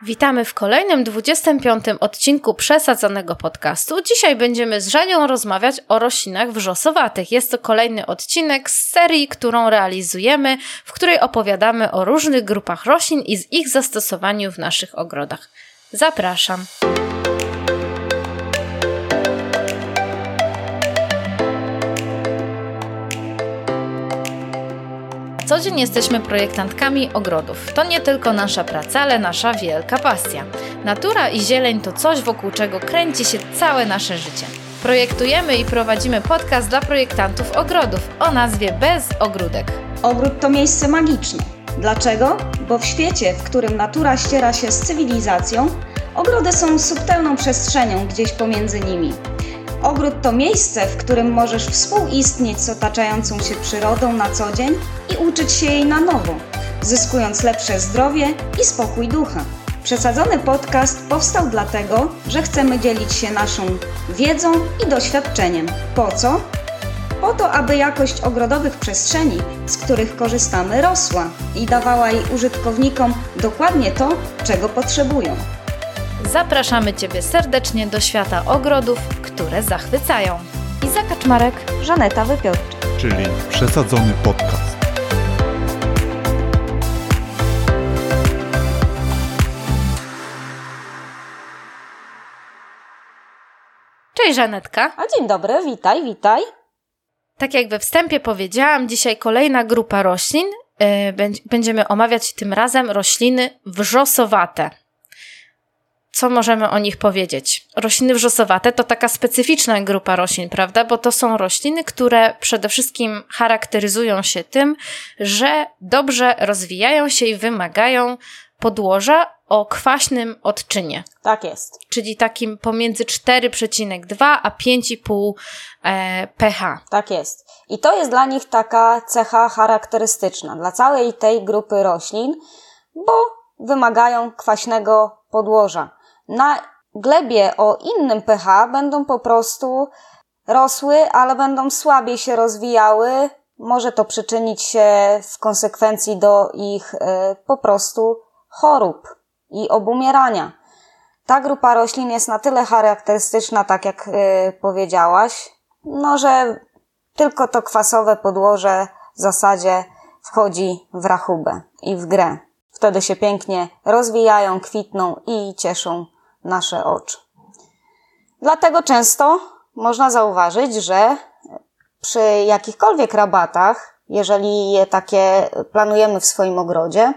Witamy w kolejnym 25. odcinku Przesadzonego Podcastu. Dzisiaj będziemy z Żanią rozmawiać o roślinach wrzosowatych. Jest to kolejny odcinek z serii, którą realizujemy, w której opowiadamy o różnych grupach roślin i z ich zastosowaniu w naszych ogrodach. Zapraszam! Co dzień jesteśmy projektantkami ogrodów. To nie tylko nasza praca, ale nasza wielka pasja. Natura i zieleń to coś, wokół czego kręci się całe nasze życie. Projektujemy i prowadzimy podcast dla projektantów ogrodów o nazwie Bez Ogródek. Ogród to miejsce magiczne. Dlaczego? Bo w świecie, w którym natura ściera się z cywilizacją, ogrody są subtelną przestrzenią gdzieś pomiędzy nimi. Ogród to miejsce, w którym możesz współistnieć z otaczającą się przyrodą na co dzień i uczyć się jej na nowo, zyskując lepsze zdrowie i spokój ducha. Przesadzony podcast powstał dlatego, że chcemy dzielić się naszą wiedzą i doświadczeniem. Po co? Po to, aby jakość ogrodowych przestrzeni, z których korzystamy, rosła i dawała jej użytkownikom dokładnie to, czego potrzebują. Zapraszamy Ciebie serdecznie do świata ogrodów, które zachwycają. Iza Kaczmarek, Żaneta Wypiorczyk, czyli Przesadzony Podcast. Cześć Żanetka. A dzień dobry, witaj. Tak jak we wstępie powiedziałam, dzisiaj kolejna grupa roślin. Będziemy omawiać tym razem rośliny wrzosowate. Co możemy o nich powiedzieć? Rośliny wrzosowate to taka specyficzna grupa roślin, prawda? Bo to są rośliny, które przede wszystkim charakteryzują się tym, że dobrze rozwijają się i wymagają podłoża o kwaśnym odczynie. Tak jest. Czyli takim pomiędzy 4,2 a 5,5 pH. Tak jest. I to jest dla nich taka cecha charakterystyczna dla całej tej grupy roślin, bo wymagają kwaśnego podłoża. Na glebie o innym pH będą po prostu rosły, ale będą słabiej się rozwijały. Może to przyczynić się w konsekwencji do ich po prostu chorób i obumierania. Ta grupa roślin jest na tyle charakterystyczna, tak jak powiedziałaś, że tylko to kwasowe podłoże w zasadzie wchodzi w rachubę i w grę. Wtedy się pięknie rozwijają, kwitną i cieszą nasze oczy. Dlatego często można zauważyć, że przy jakichkolwiek rabatach, jeżeli je takie planujemy w swoim ogrodzie,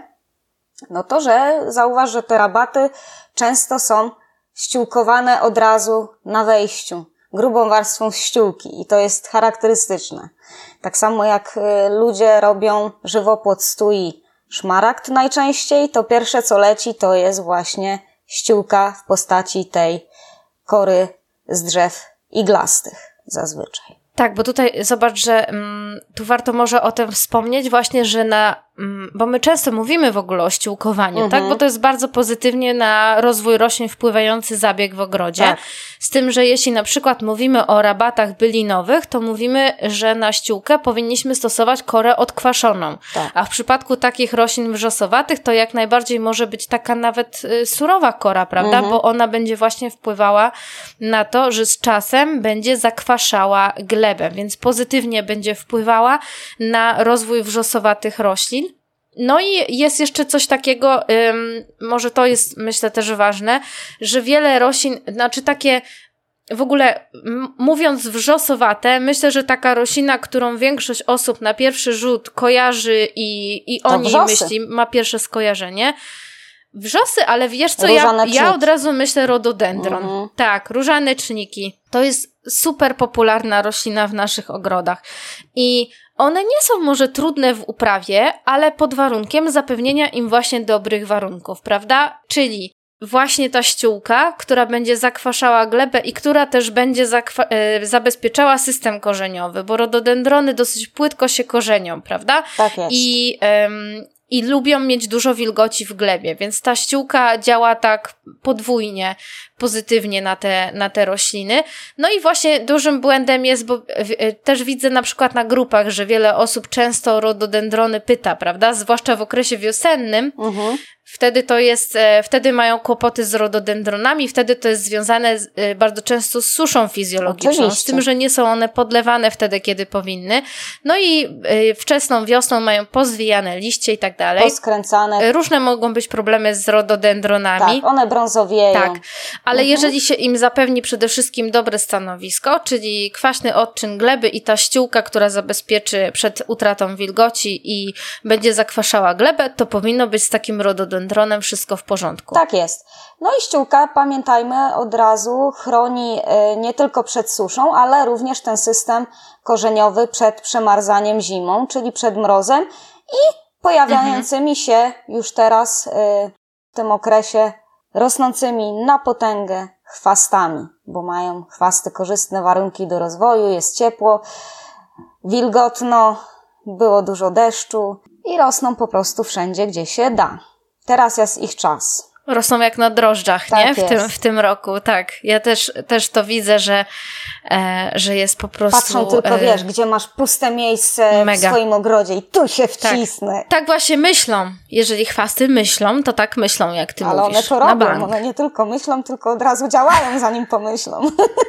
to że zauważ, że te rabaty często są ściółkowane od razu na wejściu, grubą warstwą ściółki i to jest charakterystyczne. Tak samo jak ludzie robią żywopłot stui szmaragd najczęściej, to pierwsze co leci to jest właśnie ściółka w postaci tej kory z drzew iglastych zazwyczaj. Tak, bo tutaj zobacz, że tu warto może o tym wspomnieć właśnie, że bo my często mówimy w ogóle o ściółkowaniu, tak? Bo to jest bardzo pozytywnie na rozwój roślin wpływający zabieg w ogrodzie. Tak. Z tym, że jeśli na przykład mówimy o rabatach bylinowych, to mówimy, że na ściółkę powinniśmy stosować korę odkwaszoną. Tak. A w przypadku takich roślin wrzosowatych to jak najbardziej może być taka nawet surowa kora, prawda? Bo ona będzie właśnie wpływała na to, że z czasem będzie zakwaszała glebę, więc pozytywnie będzie wpływała na rozwój wrzosowatych roślin. No i jest jeszcze coś takiego, może to jest myślę też ważne, że wiele roślin, takie w ogóle mówiąc wrzosowate, myślę, że taka roślina, którą większość osób na pierwszy rzut kojarzy i o niej myśli, ma pierwsze skojarzenie. Wrzosy, ale wiesz co, ja od razu myślę rododendron. Tak, różaneczniki. To jest super popularna roślina w naszych ogrodach. I one nie są może trudne w uprawie, ale pod warunkiem zapewnienia im właśnie dobrych warunków, prawda? Czyli właśnie ta ściółka, która będzie zakwaszała glebę i która też będzie zabezpieczała system korzeniowy, bo rododendrony dosyć płytko się korzenią, prawda? Tak jest. I lubią mieć dużo wilgoci w glebie, więc ta ściółka działa tak podwójnie pozytywnie na te rośliny. No i właśnie dużym błędem jest, bo też widzę na przykład na grupach, że wiele osób często o rododendrony pyta, prawda? Zwłaszcza w okresie wiosennym, Wtedy mają kłopoty z rododendronami, wtedy to jest związane bardzo często z suszą fizjologiczną, Oczywiście. z tym, że nie są one podlewane wtedy, kiedy powinny. No i wczesną wiosną mają pozwijane liście i tak dalej. Poskręcane. Różne mogą być problemy z rododendronami. Tak, one brązowieją. Tak, ale jeżeli się im zapewni przede wszystkim dobre stanowisko, czyli kwaśny odczyn gleby i ta ściółka, która zabezpieczy przed utratą wilgoci i będzie zakwaszała glebę, to powinno być z takim rododendronem wszystko w porządku. Tak jest. No i ściółka, pamiętajmy, od razu chroni nie tylko przed suszą, ale również ten system korzeniowy przed przemarzaniem zimą, czyli przed mrozem i pojawiającymi się już teraz w tym okresie rosnącymi na potęgę chwastami, bo mają chwasty korzystne warunki do rozwoju, jest ciepło, wilgotno, było dużo deszczu i rosną po prostu wszędzie, gdzie się da. Teraz jest ich czas. Rosną jak na drożdżach, Tak nie? jest. W tym roku, tak. Ja też to widzę, że jest po prostu... Patrzą tylko, wiesz, gdzie masz puste miejsce mega. w swoim ogrodzie i tu się wcisnę. Tak właśnie myślą. Jeżeli chwasty myślą, to tak myślą, jak ty Ale mówisz. one to na robią, bank. one nie tylko myślą, tylko od razu działają, zanim pomyślą.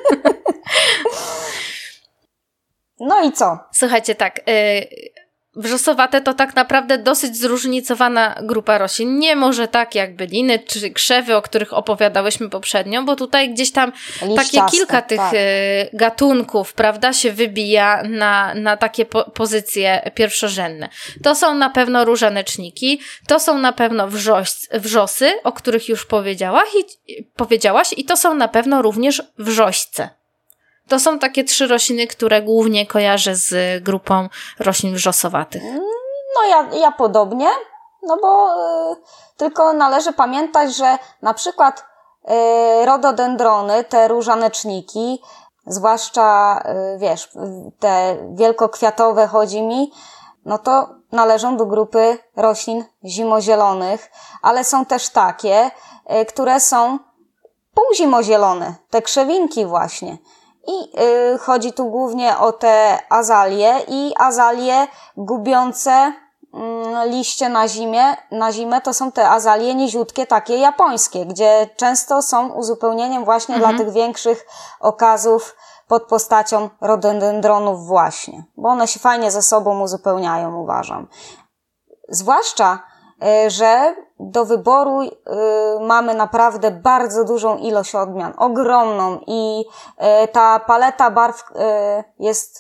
No i co? Słuchajcie, tak... Wrzosowate to tak naprawdę dosyć zróżnicowana grupa roślin. Nie może tak jak byliny czy krzewy, o których opowiadałyśmy poprzednio, bo tutaj gdzieś tam takie kilka tych gatunków, prawda, się wybija na takie pozycje pierwszorzędne. To są na pewno różaneczniki, to są na pewno wrzosy, o których już powiedziałaś i to są na pewno również wrzośce. To są takie 3 rośliny, które głównie kojarzę z grupą roślin wrzosowatych. No ja podobnie, no bo tylko należy pamiętać, że na przykład rododendrony, te różaneczniki, zwłaszcza wiesz, te wielkokwiatowe chodzi mi, no to należą do grupy roślin zimozielonych, ale są też takie, które są półzimozielone, te krzewinki właśnie. I chodzi tu głównie o te azalie i azalie gubiące liście na zimę to są te azalie niziutkie, takie japońskie, gdzie często są uzupełnieniem właśnie dla tych większych okazów pod postacią rododendronów właśnie, bo one się fajnie ze sobą uzupełniają, uważam. Zwłaszcza, że do wyboru mamy naprawdę bardzo dużą ilość odmian, ogromną i ta paleta barw jest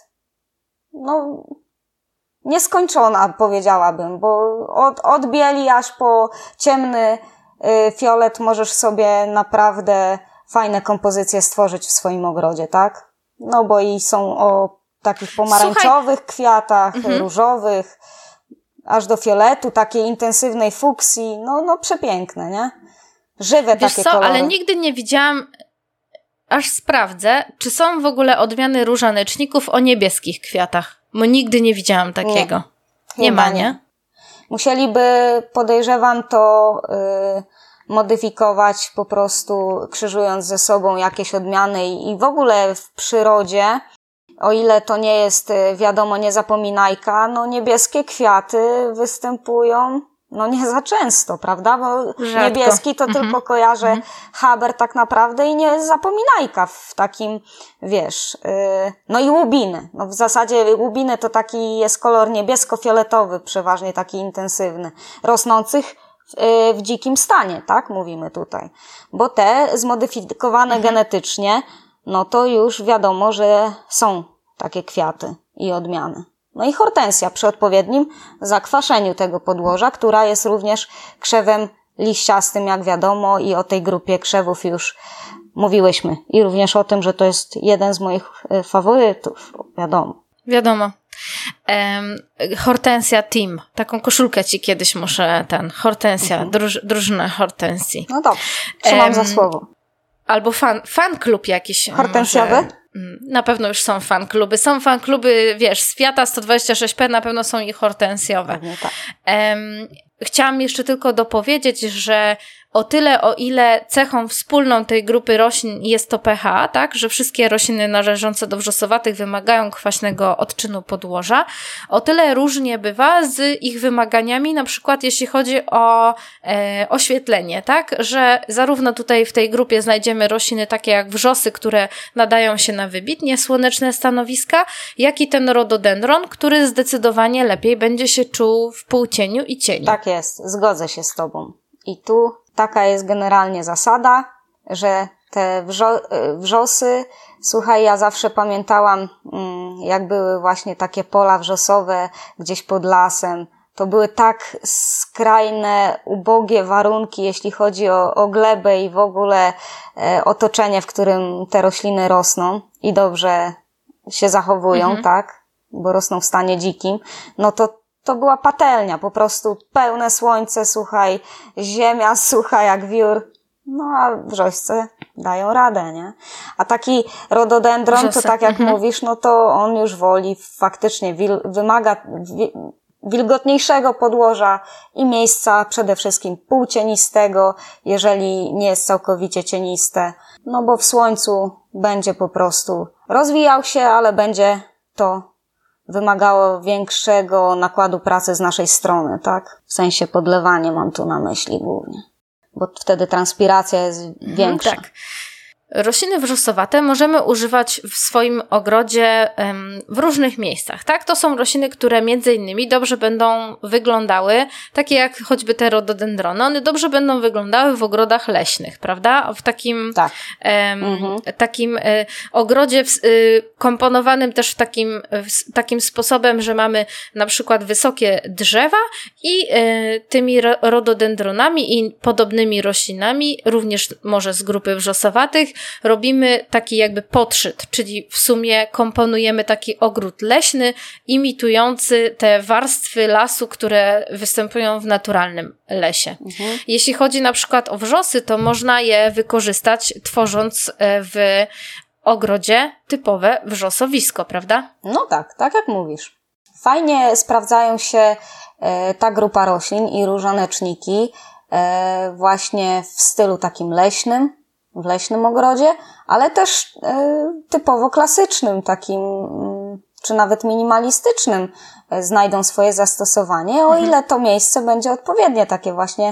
no nieskończona, powiedziałabym, bo od bieli aż po ciemny fiolet możesz sobie naprawdę fajne kompozycje stworzyć w swoim ogrodzie, tak? No bo i są o takich pomarańczowych kwiatach, różowych, aż do fioletu, takiej intensywnej fuksji, no przepiękne, nie? Żywe Wiesz takie co, kolory. ale nigdy nie widziałam, aż sprawdzę, czy są w ogóle odmiany różaneczników o niebieskich kwiatach, bo nigdy nie widziałam takiego. Nie ma, nie? Musieliby, podejrzewam, to modyfikować po prostu, krzyżując ze sobą jakieś odmiany i w ogóle w przyrodzie, o ile to nie jest, wiadomo, niezapominajka, no niebieskie kwiaty występują, no nie za często, prawda? Bo rzadko. Niebieski to tylko kojarzę Haber tak naprawdę i niezapominajka w takim, wiesz, no i łubiny. No w zasadzie łubiny to taki jest kolor niebiesko-fioletowy, przeważnie taki intensywny, rosnących w dzikim stanie, tak? Mówimy tutaj. Bo te zmodyfikowane genetycznie, no to już wiadomo, że są takie kwiaty i odmiany. No i hortensja przy odpowiednim zakwaszeniu tego podłoża, która jest również krzewem liściastym, jak wiadomo, i o tej grupie krzewów już mówiłyśmy. I również o tym, że to jest jeden z moich faworytów, wiadomo. Wiadomo. Hortensja Team. Taką koszulkę ci kiedyś muszę, Hortensja, drużyna Hortensji. No dobrze, trzymam za słowo. Albo fan klub jakiś. Hortensjowy? Może. Na pewno już są fan kluby. Są fan kluby, wiesz, z Fiata 126P, na pewno są i hortensjowe. Pewnie tak. Chciałam jeszcze tylko dopowiedzieć, że o tyle, o ile cechą wspólną tej grupy roślin jest to pH, tak, że wszystkie rośliny należące do wrzosowatych wymagają kwaśnego odczynu podłoża, o tyle różnie bywa z ich wymaganiami, na przykład jeśli chodzi o oświetlenie, tak, że zarówno tutaj w tej grupie znajdziemy rośliny takie jak wrzosy, które nadają się na wybitnie słoneczne stanowiska, jak i ten rododendron, który zdecydowanie lepiej będzie się czuł w półcieniu i cieniu. Tak jest, zgodzę się z Tobą. I tu taka jest generalnie zasada, że te wrzosy, słuchaj, ja zawsze pamiętałam, jak były właśnie takie pola wrzosowe gdzieś pod lasem, to były tak skrajne, ubogie warunki, jeśli chodzi o glebę i w ogóle otoczenie, w którym te rośliny rosną i dobrze się zachowują, tak, bo rosną w stanie dzikim, no to była patelnia, po prostu pełne słońce, słuchaj, ziemia sucha jak wiór, no a wrzośce dają radę, nie? A taki rododendron, Wrzosy. to tak jak mówisz, no to on już woli faktycznie, wymaga wilgotniejszego podłoża i miejsca przede wszystkim półcienistego, jeżeli nie jest całkowicie cieniste, no bo w słońcu będzie po prostu rozwijał się, ale będzie to wymagało większego nakładu pracy z naszej strony, tak? W sensie podlewania mam tu na myśli głównie, bo wtedy transpiracja jest większa. Tak. Rośliny wrzosowate możemy używać w swoim ogrodzie w różnych miejscach, tak? To są rośliny, które między innymi dobrze będą wyglądały, takie jak choćby te rododendrony, one dobrze będą wyglądały w ogrodach leśnych, prawda? W takim, takim ogrodzie komponowanym też takim sposobem, że mamy na przykład wysokie drzewa i tymi rododendronami i podobnymi roślinami, również może z grupy wrzosowatych, robimy taki jakby podszyt, czyli w sumie komponujemy taki ogród leśny, imitujący te warstwy lasu, które występują w naturalnym lesie. Jeśli chodzi na przykład o wrzosy, to można je wykorzystać, tworząc w ogrodzie typowe wrzosowisko, prawda? No tak jak mówisz. Fajnie sprawdzają się ta grupa roślin i różaneczniki właśnie w stylu takim leśnym, w leśnym ogrodzie, ale też typowo klasycznym, takim czy nawet minimalistycznym znajdą swoje zastosowanie, o ile to miejsce będzie odpowiednie, takie właśnie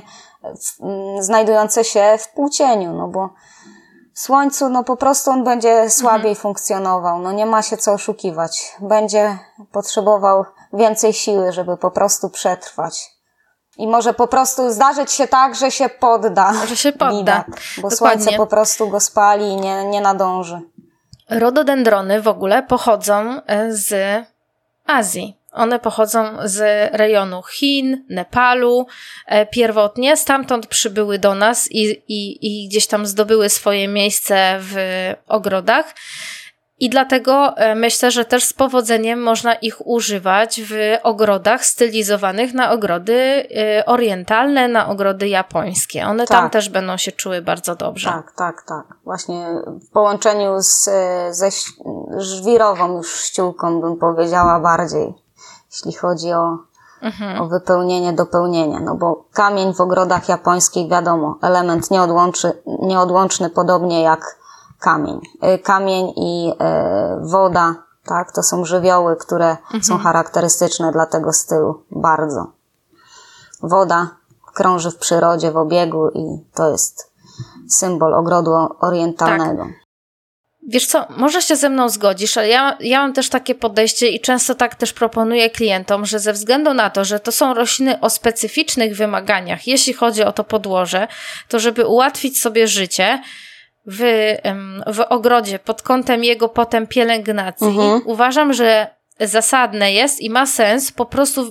znajdujące się w półcieniu, no bo w słońcu no po prostu on będzie słabiej funkcjonował, no nie ma się co oszukiwać, będzie potrzebował więcej siły, żeby po prostu przetrwać. I może po prostu zdarzyć się tak, że się podda. Że się podda. Bidak, bo Dokładnie. słońce po prostu go spali i nie nadąży. Rododendrony w ogóle pochodzą z Azji. One pochodzą z rejonu Chin, Nepalu. Pierwotnie stamtąd przybyły do nas i gdzieś tam zdobyły swoje miejsce w ogrodach. I dlatego myślę, że też z powodzeniem można ich używać w ogrodach stylizowanych na ogrody orientalne, na ogrody japońskie. One tam też będą się czuły bardzo dobrze. Tak. Właśnie w połączeniu ze żwirową już ściółką bym powiedziała bardziej, jeśli chodzi o wypełnienie, dopełnienie. No bo kamień w ogrodach japońskich, wiadomo, element nieodłączny, podobnie jak Kamień i woda, tak, to są żywioły, które są charakterystyczne dla tego stylu bardzo. Woda krąży w przyrodzie, w obiegu i to jest symbol ogrodu orientalnego. Tak. Wiesz co, może się ze mną zgodzisz, ale ja mam też takie podejście i często tak też proponuję klientom, że ze względu na to, że to są rośliny o specyficznych wymaganiach, jeśli chodzi o to podłoże, to żeby ułatwić sobie życie, w ogrodzie pod kątem jego potem pielęgnacji, uważam, że zasadne jest i ma sens po prostu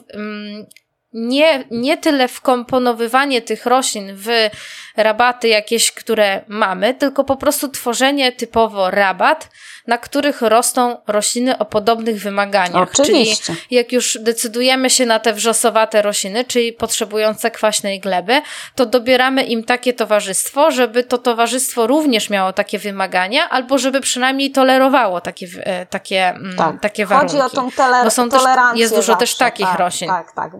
nie tyle wkomponowywanie tych roślin w rabaty jakieś, które mamy, tylko po prostu tworzenie typowo rabat, na których rosną rośliny o podobnych wymaganiach. Oczywiście. Czyli jak już decydujemy się na te wrzosowate rośliny, czyli potrzebujące kwaśnej gleby, to dobieramy im takie towarzystwo, żeby to towarzystwo również miało takie wymagania, albo żeby przynajmniej tolerowało takie warunki. Chodzi o tą bo są tolerancję jest dużo zawsze, też takich roślin. Tak, bo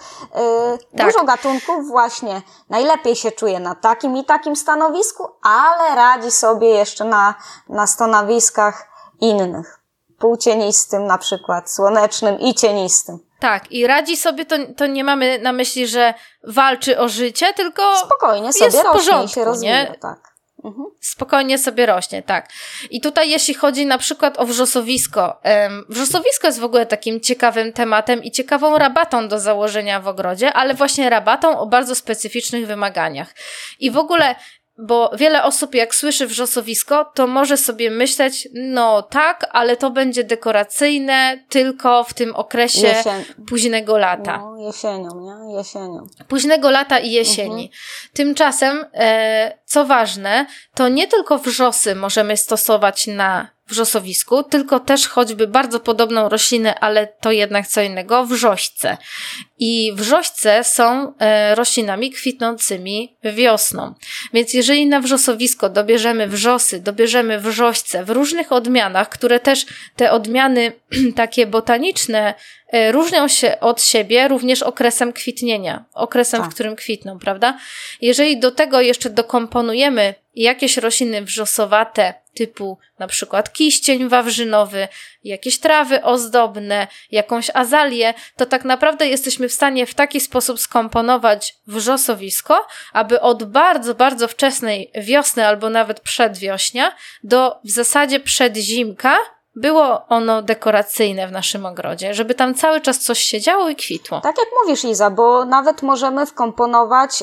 Dużo gatunków właśnie najlepiej się czuje na takim i takim stanowisku, ale radzi sobie jeszcze na stanowiskach innych. Półcienistym na przykład, słonecznym i cienistym. Tak, i radzi sobie, to nie mamy na myśli, że walczy o życie, tylko spokojnie sobie jest w rośnie porządku, i się rozwija, nie? tak. Spokojnie sobie rośnie, tak. I tutaj jeśli chodzi na przykład o wrzosowisko. Wrzosowisko jest w ogóle takim ciekawym tematem i ciekawą rabatą do założenia w ogrodzie, ale właśnie rabatą o bardzo specyficznych wymaganiach. I w ogóle, bo wiele osób jak słyszy wrzosowisko, to może sobie myśleć, no tak, ale to będzie dekoracyjne tylko w tym okresie późnego lata. No, jesienią, nie? Jesienią. Późnego lata i jesieni. Tymczasem, co ważne, to nie tylko wrzosy możemy stosować na wrzosowisku, tylko też choćby bardzo podobną roślinę, ale to jednak co innego, wrzośce. I wrzośce są roślinami kwitnącymi wiosną. Więc jeżeli na wrzosowisko dobierzemy wrzosy, dobierzemy wrzośce w różnych odmianach, które też te odmiany takie botaniczne różnią się od siebie również okresem kwitnienia, okresem, w którym kwitną, prawda? Jeżeli do tego jeszcze dokomponujemy jakieś rośliny wrzosowate, typu na przykład kiścień wawrzynowy, jakieś trawy ozdobne, jakąś azalię, to tak naprawdę jesteśmy w stanie w taki sposób skomponować wrzosowisko, aby od bardzo, bardzo wczesnej wiosny albo nawet przedwiośnia do w zasadzie przedzimka było ono dekoracyjne w naszym ogrodzie, żeby tam cały czas coś się działo i kwitło. Tak jak mówisz, Iza, bo nawet możemy wkomponować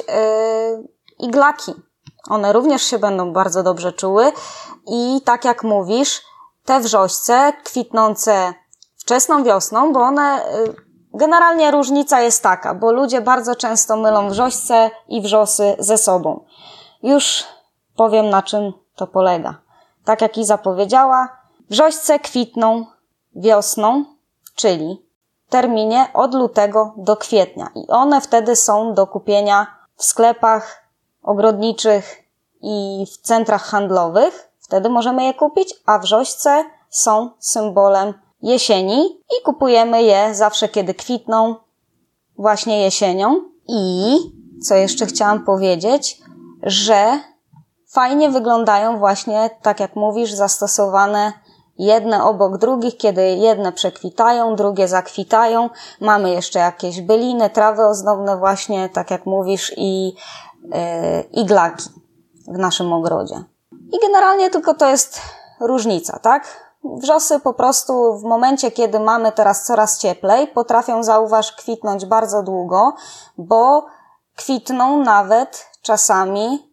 iglaki. One również się będą bardzo dobrze czuły i tak jak mówisz, te wrzośce kwitnące wczesną wiosną, bo one, generalnie różnica jest taka, bo ludzie bardzo często mylą wrzośce i wrzosy ze sobą. Już powiem, na czym to polega. Tak jak Iza powiedziała, wrzośce kwitną wiosną, czyli w terminie od lutego do kwietnia i one wtedy są do kupienia w sklepach ogrodniczych i w centrach handlowych. Wtedy możemy je kupić, a wrzośce są symbolem jesieni i kupujemy je zawsze, kiedy kwitną, właśnie jesienią. I co jeszcze chciałam powiedzieć, że fajnie wyglądają właśnie, tak jak mówisz, zastosowane jedne obok drugich, kiedy jedne przekwitają, drugie zakwitają. Mamy jeszcze jakieś byliny, trawy ozdobne właśnie, tak jak mówisz, i iglaki w naszym ogrodzie. I generalnie tylko to jest różnica, tak? Wrzosy po prostu w momencie, kiedy mamy teraz coraz cieplej, potrafią, zauważ, kwitnąć bardzo długo, bo kwitną nawet czasami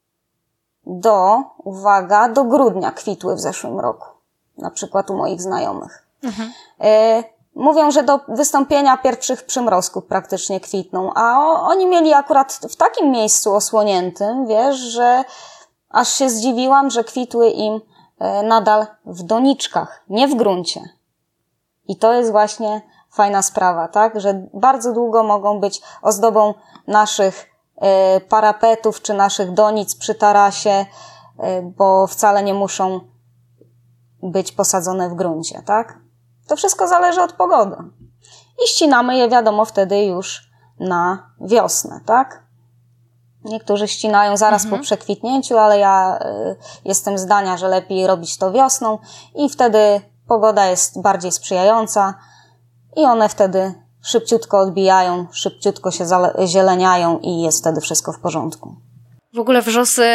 uwaga, do grudnia kwitły w zeszłym roku. Na przykład u moich znajomych. Mówią, że do wystąpienia pierwszych przymrozków praktycznie kwitną, a oni mieli akurat w takim miejscu osłoniętym, wiesz, że aż się zdziwiłam, że kwitły im nadal w doniczkach, nie w gruncie. I to jest właśnie fajna sprawa, tak, że bardzo długo mogą być ozdobą naszych parapetów czy naszych donic przy tarasie, bo wcale nie muszą być posadzone w gruncie, tak? To wszystko zależy od pogody. I ścinamy je, wiadomo, wtedy już na wiosnę, tak? Niektórzy ścinają zaraz po przekwitnięciu, ale ja jestem zdania, że lepiej robić to wiosną i wtedy pogoda jest bardziej sprzyjająca i one wtedy szybciutko odbijają, szybciutko się zieleniają i jest wtedy wszystko w porządku. W ogóle wrzosy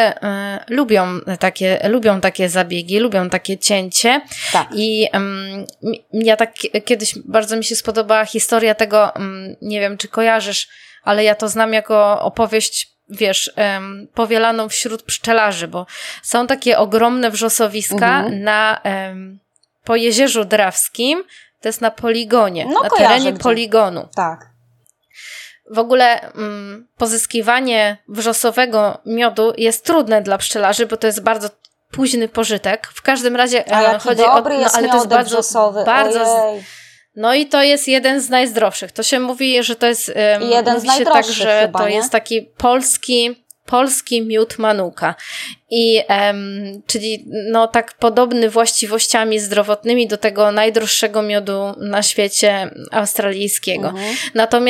lubią takie zabiegi, lubią takie cięcie. Tak. I ja tak kiedyś bardzo mi się spodobała historia tego, nie wiem czy kojarzysz, ale ja to znam jako opowieść, wiesz, powielaną wśród pszczelarzy, bo są takie ogromne wrzosowiska po Jezierzu Drawskim, to jest na poligonie, na terenie poligonu. Tak. W ogóle pozyskiwanie wrzosowego miodu jest trudne dla pszczelarzy, bo to jest bardzo późny pożytek. W każdym razie chodzi o... ale to jest bardzo wrzosowy. No i to jest jeden z najzdrowszych. To się mówi, że to jest... jeden z najdroższych tak, że chyba, to jest taki polski miód Manuka. I czyli no tak podobny właściwościami zdrowotnymi do tego najdroższego miodu na świecie australijskiego. Natomiast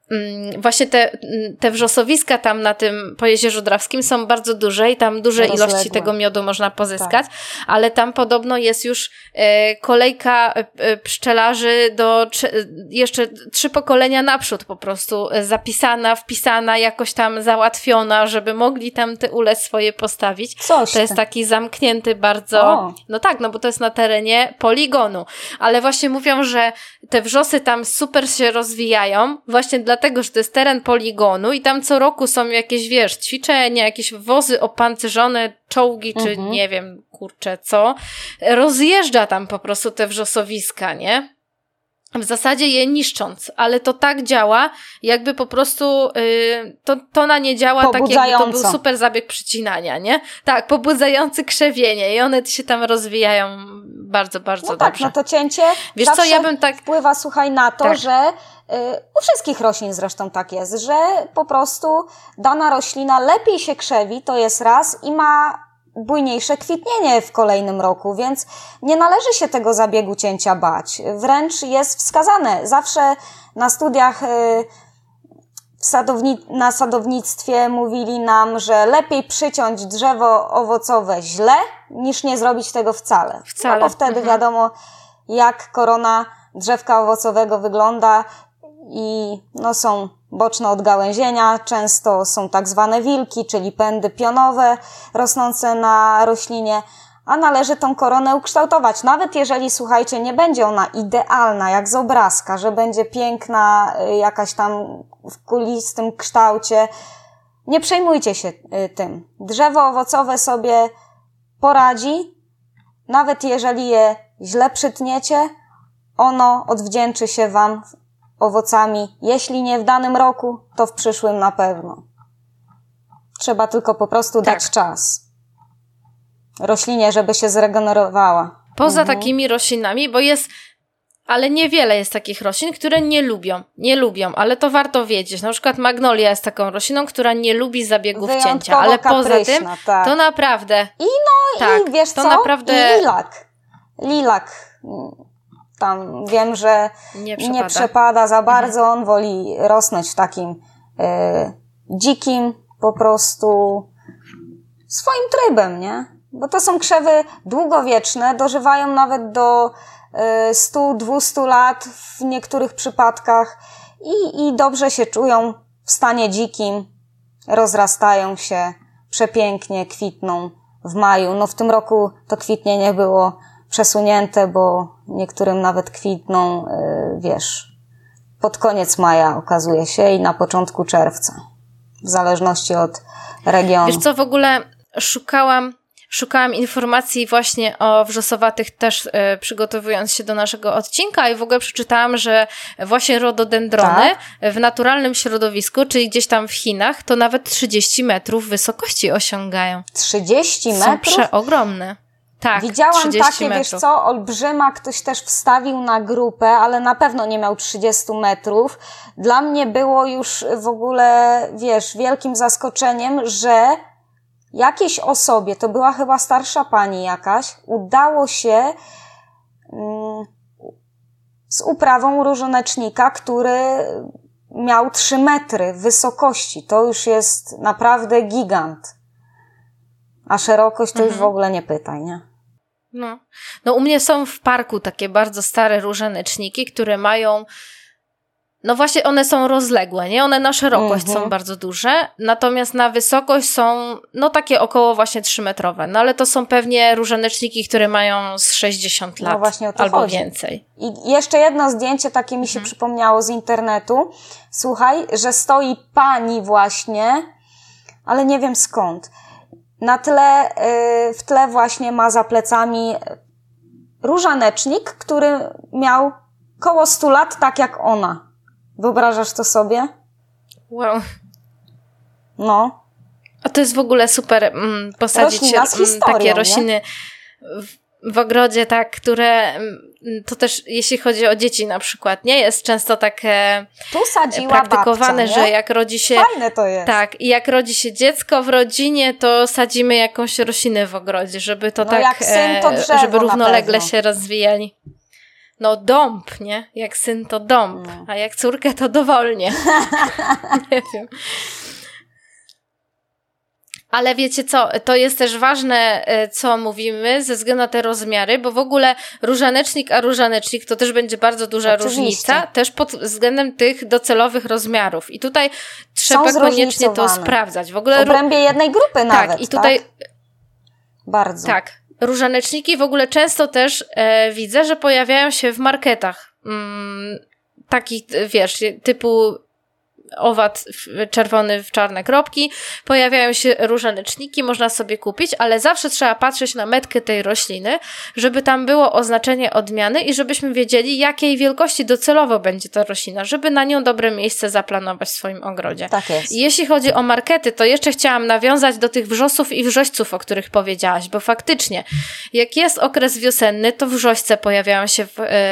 właśnie te wrzosowiska tam na tym po Jezierzu Drawskim są bardzo duże i tam duże ilości tego miodu można pozyskać, ale tam podobno jest już kolejka pszczelarzy jeszcze 3 pokolenia naprzód po prostu zapisana, wpisana, jakoś tam załatwiona, żeby mogli tam te ule swoje postawić. To jest taki zamknięty bardzo, bo to jest na terenie poligonu, ale właśnie mówią, że te wrzosy tam super się rozwijają, właśnie dlatego, że to jest teren poligonu i tam co roku są jakieś, ćwiczenia, jakieś wozy opancerzone, czołgi, czy nie wiem, co, rozjeżdża tam po prostu te wrzosowiska, nie? W zasadzie je niszcząc, ale to tak działa, jakby po prostu to na nie działa tak, jakby to był super zabieg przycinania, nie? Tak, pobudzający krzewienie i one się tam rozwijają bardzo, bardzo dobrze. No to cięcie wpływa, słuchaj, na to, że u wszystkich roślin zresztą tak jest, że po prostu dana roślina lepiej się krzewi, to jest raz, i ma bujniejsze kwitnienie w kolejnym roku, więc nie należy się tego zabiegu cięcia bać. Wręcz jest wskazane. Zawsze na studiach na sadownictwie mówili nam, że lepiej przyciąć drzewo owocowe źle, niż nie zrobić tego wcale. No bo wtedy wiadomo, jak korona drzewka owocowego wygląda i są boczne odgałęzienia, często są tak zwane wilki, czyli pędy pionowe rosnące na roślinie, a należy tą koronę ukształtować. Nawet jeżeli, słuchajcie, nie będzie ona idealna, jak z obrazka, że będzie piękna, jakaś tam w kulistym kształcie, nie przejmujcie się tym. Drzewo owocowe sobie poradzi, nawet jeżeli je źle przytniecie, ono odwdzięczy się wam owocami, jeśli nie w danym roku, to w przyszłym na pewno. Trzeba tylko po prostu dać czas roślinie, żeby się zregenerowała. Poza takimi roślinami, ale niewiele jest takich roślin, które nie lubią, ale to warto wiedzieć. Na przykład magnolia jest taką rośliną, która nie lubi zabiegów cięcia, ale poza tym to naprawdę... I wiesz to co? Naprawdę... I lilak. Tam wiem, że nie przepada za bardzo, on woli rosnąć w takim dzikim po prostu swoim trybem, nie? Bo to są krzewy długowieczne, dożywają nawet do 100-200 lat w niektórych przypadkach i dobrze się czują w stanie dzikim, rozrastają się przepięknie, kwitną w maju. No w tym roku to kwitnienie było przesunięte, bo niektórym nawet kwitną, pod koniec maja okazuje się i na początku czerwca. W zależności od regionu. Wiesz co, w ogóle szukałam informacji właśnie o wrzosowatych też przygotowując się do naszego odcinka i w ogóle przeczytałam, że właśnie rododendrony w naturalnym środowisku, czyli gdzieś tam w Chinach, to nawet 30 metrów wysokości osiągają. 30 metrów? Są przeogromne. Tak, widziałam takie, metrów. Wiesz co, olbrzyma ktoś też wstawił na grupę, ale na pewno nie miał 30 metrów. Dla mnie było już w ogóle, wielkim zaskoczeniem, że jakiejś osobie, to była chyba starsza pani jakaś, udało się z uprawą różonecznika, który miał 3 metry wysokości. To już jest naprawdę gigant. A szerokość to już w ogóle nie pytaj, nie? No u mnie są w parku takie bardzo stare różaneczniki, które mają, no właśnie one są rozległe, nie? One na szerokość są bardzo duże, natomiast na wysokość są, takie około właśnie 3-metrowe. No ale to są pewnie różaneczniki, które mają z 60 lat właśnie o to albo chodzi. Więcej. I jeszcze jedno zdjęcie takie mi się przypomniało z internetu. Słuchaj, że stoi pani właśnie, ale nie wiem skąd. W tle właśnie ma za plecami różanecznik, który miał koło 100 lat, tak jak ona. Wyobrażasz to sobie? Wow. No. A to jest w ogóle super posadzić takie rośliny w ogrodzie, tak, które to też jeśli chodzi o dzieci na przykład, nie? Jest często takie praktykowane, babcia, że jak rodzi się... Fajne to jest. Tak, i jak rodzi się dziecko w rodzinie, to sadzimy jakąś roślinę w ogrodzie, żeby to tak, jak syn, to drzewo żeby równolegle się rozwijali. No dąb, nie? Jak syn to dąb, a jak córkę to dowolnie. Nie wiem. Ale wiecie co, to jest też ważne, co mówimy, ze względu na te rozmiary, bo w ogóle różanecznik a różanecznik to też będzie bardzo duża różnica, też pod względem tych docelowych rozmiarów. I tutaj trzeba koniecznie to sprawdzać. W ogóle w obrębie jednej grupy nawet, tak? I tutaj bardzo. Tak. Różaneczniki w ogóle często też widzę, że pojawiają się w marketach. Takich, wiesz, typu owad czerwony w czarne kropki, pojawiają się różaneczniki, można sobie kupić, ale zawsze trzeba patrzeć na metkę tej rośliny, żeby tam było oznaczenie odmiany i żebyśmy wiedzieli, jakiej wielkości docelowo będzie ta roślina, żeby na nią dobre miejsce zaplanować w swoim ogrodzie. Tak jest. I jeśli chodzi o markety, to jeszcze chciałam nawiązać do tych wrzosów i wrzośców, o których powiedziałaś, bo faktycznie, jak jest okres wiosenny, to wrzośce pojawiają się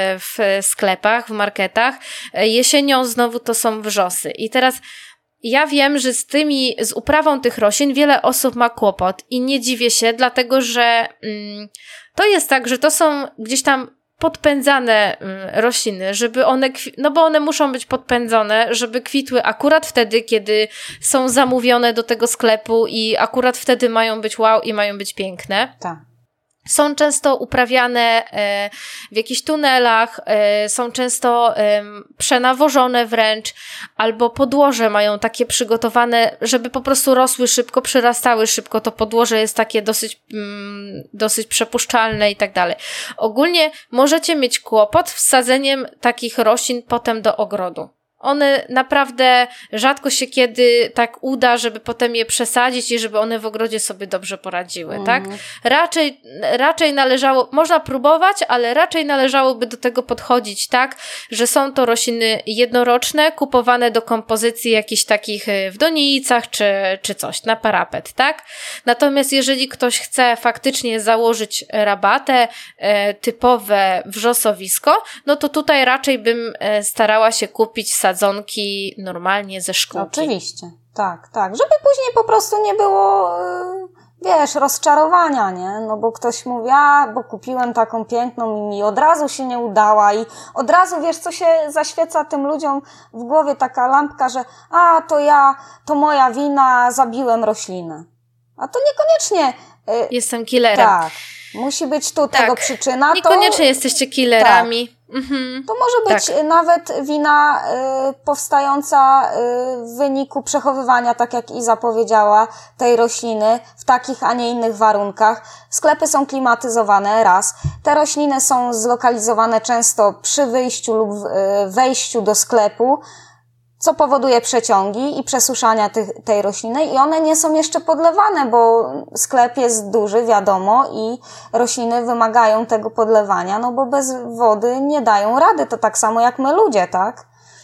w sklepach, w marketach, jesienią znowu to są wrzosy. I teraz ja wiem, że z uprawą tych roślin wiele osób ma kłopot i nie dziwię się, dlatego że to jest tak, że to są gdzieś tam podpędzane rośliny, żeby one, no bo one muszą być podpędzone, żeby kwitły akurat wtedy, kiedy są zamówione do tego sklepu i akurat wtedy mają być wow i mają być piękne. Tak. Są często uprawiane w jakichś tunelach, są często przenawożone wręcz, albo podłoże mają takie przygotowane, żeby po prostu rosły szybko, przyrastały szybko. To podłoże jest takie dosyć przepuszczalne i tak dalej. Ogólnie możecie mieć kłopot z wsadzeniem takich roślin potem do ogrodu. One naprawdę rzadko się kiedy tak uda, żeby potem je przesadzić i żeby one w ogrodzie sobie dobrze poradziły, tak? Raczej należało, można próbować, ale raczej należałoby do tego podchodzić tak, że są to rośliny jednoroczne, kupowane do kompozycji jakichś takich w donicach czy coś, na parapet, tak? Natomiast jeżeli ktoś chce faktycznie założyć rabatę, typowe wrzosowisko, no to tutaj raczej bym starała się kupić sadzonki normalnie ze szkółki. Oczywiście, tak. Żeby później po prostu nie było, wiesz, rozczarowania, nie? No bo ktoś mówi, bo kupiłem taką piękną i mi od razu się nie udała i od razu, wiesz, co się zaświeca tym ludziom w głowie, taka lampka, że to moja wina, zabiłem roślinę. A to niekoniecznie... Jestem killerem. Tak. Musi być tego przyczyna. Niekoniecznie jesteście killerami. Tak. To może być nawet wina powstająca w wyniku przechowywania, tak jak Iza powiedziała, tej rośliny w takich, a nie innych warunkach. Sklepy są klimatyzowane, raz. Te rośliny są zlokalizowane często przy wyjściu lub wejściu do sklepu, co powoduje przeciągi i przesuszania tej rośliny i one nie są jeszcze podlewane, bo sklep jest duży, wiadomo, i rośliny wymagają tego podlewania, no bo bez wody nie dają rady. To tak samo jak my ludzie, tak?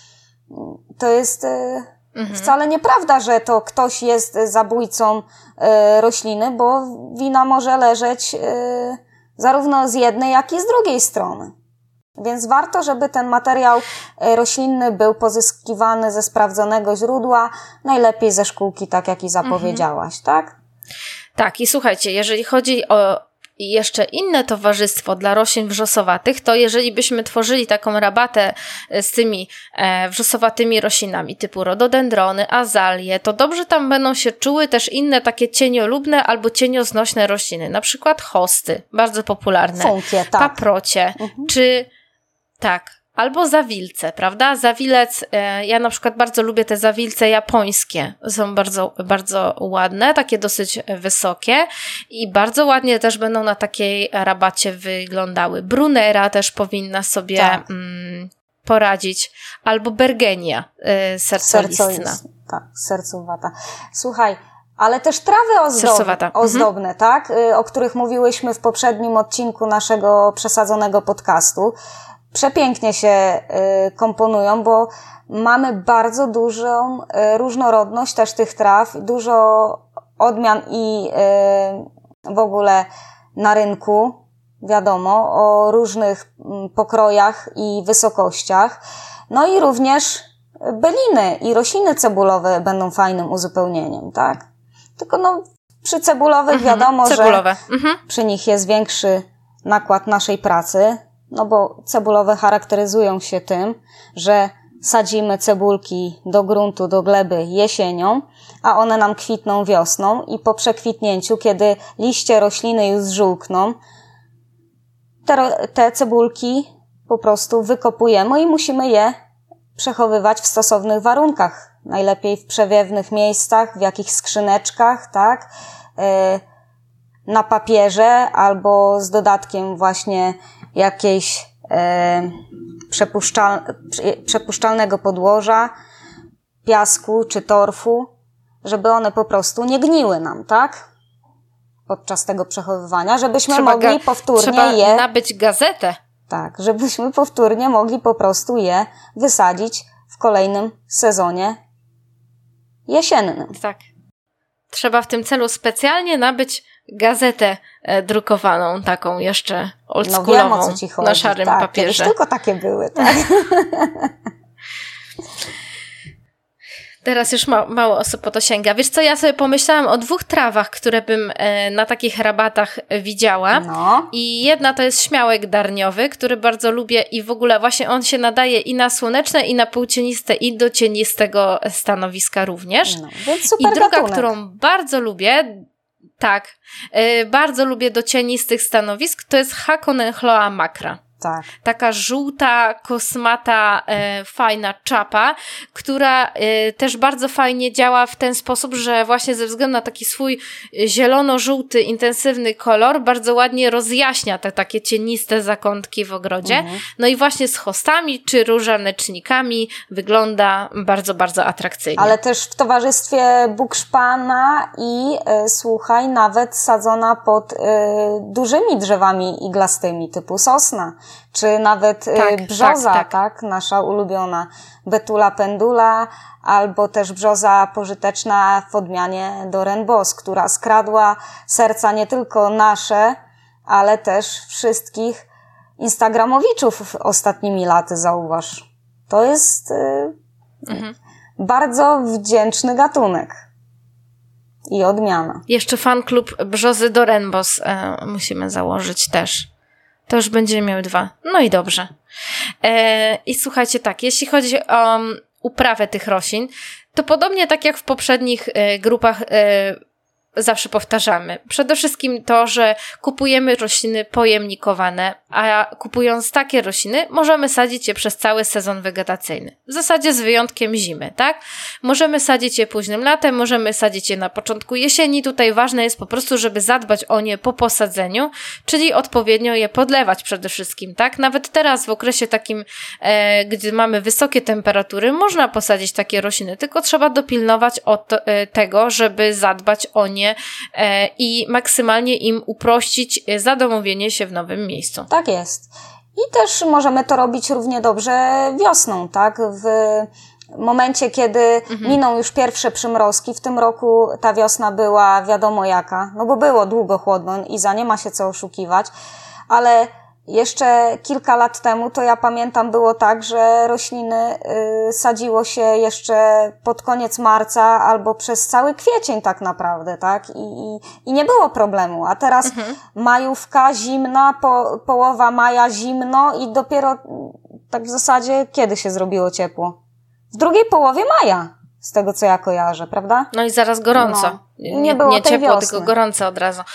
To jest wcale nieprawda, że to ktoś jest zabójcą rośliny, bo wina może leżeć zarówno z jednej, jak i z drugiej strony. Więc warto, żeby ten materiał roślinny był pozyskiwany ze sprawdzonego źródła, najlepiej ze szkółki, tak jak i zapowiedziałaś, tak? Tak, i słuchajcie, jeżeli chodzi o jeszcze inne towarzystwo dla roślin wrzosowatych, to jeżeli byśmy tworzyli taką rabatę z tymi wrzosowatymi roślinami typu rododendrony, azalie, to dobrze tam będą się czuły też inne takie cieniolubne albo cienioznośne rośliny, na przykład hosty, bardzo popularne, funkie, tak. Paprocie, czy albo zawilce, prawda? Zawilec, ja na przykład bardzo lubię te zawilce japońskie. Są bardzo, bardzo ładne, takie dosyć wysokie i bardzo ładnie też będą na takiej rabacie wyglądały. Brunera też powinna sobie poradzić. Albo bergenia sercolistna. Tak, sercowata. Słuchaj, ale też trawy ozdobne, tak? O których mówiłyśmy w poprzednim odcinku naszego przesadzonego podcastu. Przepięknie się komponują, bo mamy bardzo dużą różnorodność też tych traw, dużo odmian i w ogóle na rynku, wiadomo, o różnych pokrojach i wysokościach. No i również byliny i rośliny cebulowe będą fajnym uzupełnieniem, tak? Tylko przy cebulowych wiadomo, że przy nich jest większy nakład naszej pracy, no bo cebulowe charakteryzują się tym, że sadzimy cebulki do gruntu, do gleby jesienią, a one nam kwitną wiosną i po przekwitnięciu, kiedy liście rośliny już zżółkną, te cebulki po prostu wykopujemy i musimy je przechowywać w stosownych warunkach. Najlepiej w przewiewnych miejscach, w jakichś skrzyneczkach, tak? Na papierze albo z dodatkiem właśnie jakiejś przepuszczalnego podłoża, piasku czy torfu, żeby one po prostu nie gniły nam, tak? Podczas tego przechowywania, żebyśmy mogli powtórnie je... nabyć gazetę. Tak, żebyśmy powtórnie mogli po prostu je wysadzić w kolejnym sezonie jesiennym. Tak. Trzeba w tym celu specjalnie nabyć gazetę drukowaną, taką jeszcze oldschoolową, wiem, o co ci chodzi. Na szarym papierze. Tylko takie były, tak? Teraz już mało osób po to sięga. Wiesz co, ja sobie pomyślałam o 2 trawach, które bym na takich rabatach widziała. No. I jedna to jest śmiałek darniowy, który bardzo lubię i w ogóle właśnie on się nadaje i na słoneczne, i na półcieniste, i do cienistego stanowiska również. No, więc super I druga, gatunek. którą bardzo lubię, tak, bardzo lubię do cienistych stanowisk, to jest Hakonenchloa makra. Tak. Taka żółta, kosmata, fajna czapa, która też bardzo fajnie działa w ten sposób, że właśnie ze względu na taki swój zielono-żółty, intensywny kolor bardzo ładnie rozjaśnia te takie cieniste zakątki w ogrodzie. No i właśnie z hostami czy różanecznikami wygląda bardzo, bardzo atrakcyjnie. Ale też w towarzystwie bukszpana i słuchaj, nawet sadzona pod dużymi drzewami iglastymi typu sosna. Czy nawet brzoza, tak, nasza ulubiona Betula pendula, albo też brzoza pożyteczna w odmianie Doren Boss, która skradła serca nie tylko nasze, ale też wszystkich instagramowiczów ostatnimi laty, zauważ. To jest bardzo wdzięczny gatunek i odmiana. Jeszcze fan klub brzozy Doren Boss musimy założyć też. To już będziemy miały 2. No i dobrze. I słuchajcie, tak, jeśli chodzi o uprawę tych roślin, to podobnie tak jak w poprzednich grupach zawsze powtarzamy. Przede wszystkim to, że kupujemy rośliny pojemnikowane, a kupując takie rośliny, możemy sadzić je przez cały sezon wegetacyjny. W zasadzie z wyjątkiem zimy, tak? Możemy sadzić je późnym latem, możemy sadzić je na początku jesieni. Tutaj ważne jest po prostu, żeby zadbać o nie po posadzeniu, czyli odpowiednio je podlewać przede wszystkim, tak? Nawet teraz w okresie takim, gdy mamy wysokie temperatury, można posadzić takie rośliny, tylko trzeba dopilnować tego, żeby zadbać o nie i maksymalnie im uprościć zadomowienie się w nowym miejscu. Tak jest. I też możemy to robić równie dobrze wiosną, tak? W momencie, kiedy miną już pierwsze przymrozki, w tym roku ta wiosna była wiadomo jaka, no bo było długo chłodno i nie ma się co oszukiwać, ale jeszcze kilka lat temu, to ja pamiętam, było tak, że rośliny sadziło się jeszcze pod koniec marca albo przez cały kwiecień tak naprawdę, tak? I nie było problemu. A teraz majówka zimna, połowa maja zimno i dopiero tak w zasadzie kiedy się zrobiło ciepło? W drugiej połowie maja, z tego co ja kojarzę, prawda? No i zaraz gorąco. No, nie było tej ciepło, wiosny. tylko gorąco od razu.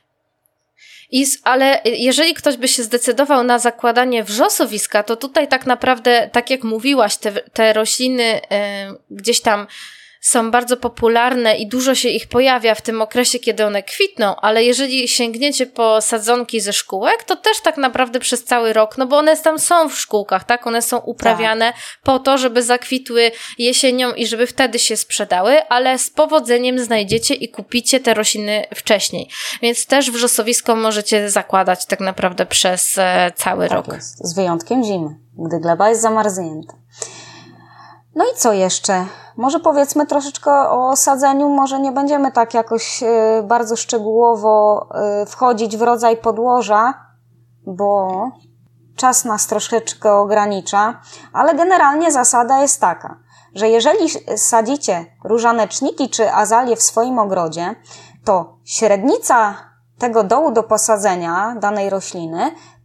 Ale jeżeli ktoś by się zdecydował na zakładanie wrzosowiska, to tutaj tak naprawdę, tak jak mówiłaś, te rośliny gdzieś tam są bardzo popularne i dużo się ich pojawia w tym okresie, kiedy one kwitną, ale jeżeli sięgniecie po sadzonki ze szkółek, to też tak naprawdę przez cały rok, no bo one tam są w szkółkach, tak? One są uprawiane po to, żeby zakwitły jesienią i żeby wtedy się sprzedały, ale z powodzeniem znajdziecie i kupicie te rośliny wcześniej. Więc też wrzosowisko możecie zakładać tak naprawdę przez cały rok. Jest. Z wyjątkiem zimy, gdy gleba jest zamarznięta. No i co jeszcze? Może powiedzmy troszeczkę o sadzeniu, może nie będziemy tak jakoś bardzo szczegółowo wchodzić w rodzaj podłoża, bo czas nas troszeczkę ogranicza, ale generalnie zasada jest taka, że jeżeli sadzicie różaneczniki czy azalie w swoim ogrodzie, to średnica tego dołu do posadzenia danej rośliny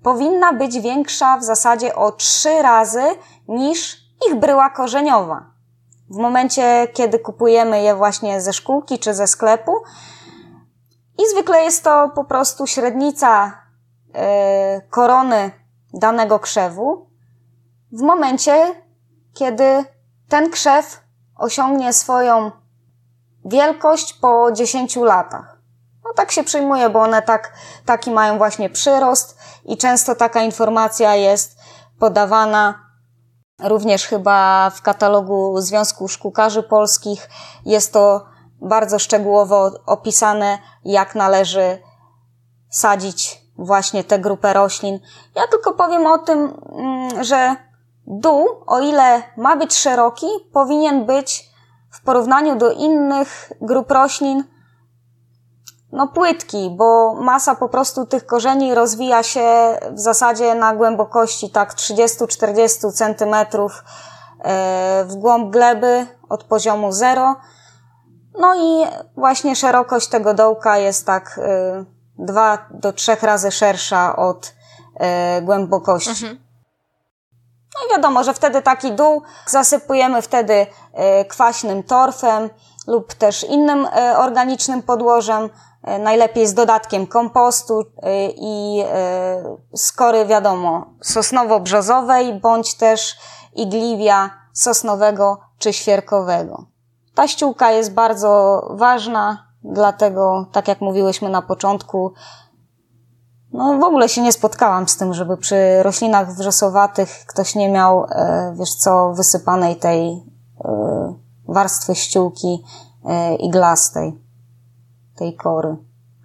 powinna być większa w zasadzie o 3 razy niż ich bryła korzeniowa. W momencie, kiedy kupujemy je właśnie ze szkółki czy ze sklepu i zwykle jest to po prostu średnica korony danego krzewu w momencie, kiedy ten krzew osiągnie swoją wielkość po 10 latach. No tak się przyjmuje, bo one taki mają właśnie przyrost i często taka informacja jest podawana również chyba w katalogu Związku Szkółkarzy Polskich. Jest to bardzo szczegółowo opisane, jak należy sadzić właśnie tę grupę roślin. Ja tylko powiem o tym, że dół, o ile ma być szeroki, powinien być w porównaniu do innych grup roślin płytki, bo masa po prostu tych korzeni rozwija się w zasadzie na głębokości tak 30-40 centymetrów w głąb gleby od poziomu 0. No i właśnie szerokość tego dołka jest tak 2 do 3 razy szersza od głębokości. No i wiadomo, że wtedy taki dół zasypujemy wtedy kwaśnym torfem lub też innym organicznym podłożem, najlepiej z dodatkiem kompostu i skory, wiadomo, sosnowo-brzozowej bądź też igliwia sosnowego czy świerkowego. Ta ściółka jest bardzo ważna, dlatego, tak jak mówiłyśmy na początku, w ogóle się nie spotkałam z tym, żeby przy roślinach wrzosowatych ktoś nie miał, wysypanej tej warstwy ściółki iglastej, tej kory.